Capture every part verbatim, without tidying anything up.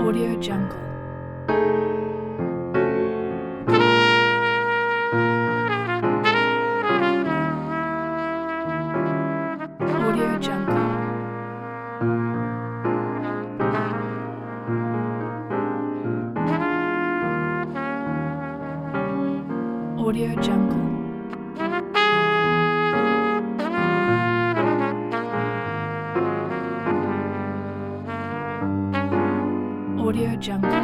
Audio Jungle. Audio Jungle. Audio Jungle. Audio Jungle.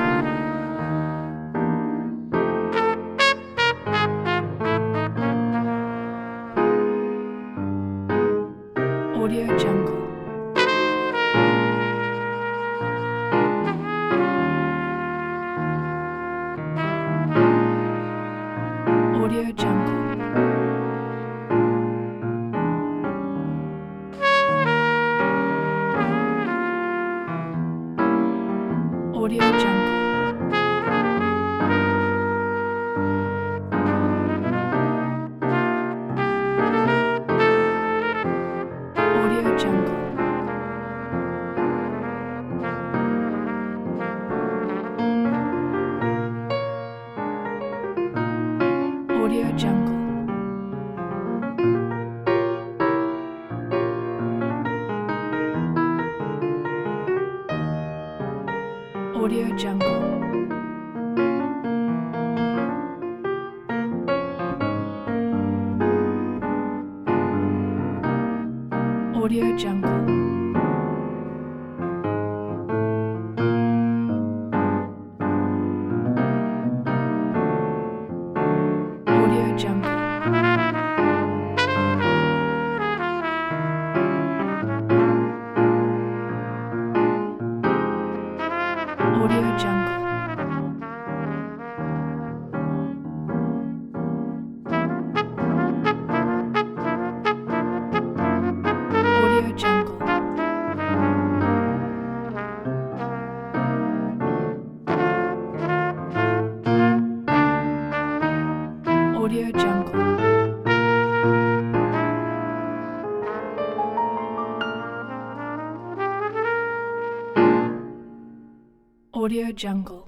Audio Jungle. Audio Jungle. Audio Jungle. Audio Jungle. Audio Jungle. Audio Jungle. Audio Jungle. Audio Jungle. Audio Jungle. Audio Jungle. Audio Jungle. Audio Jungle.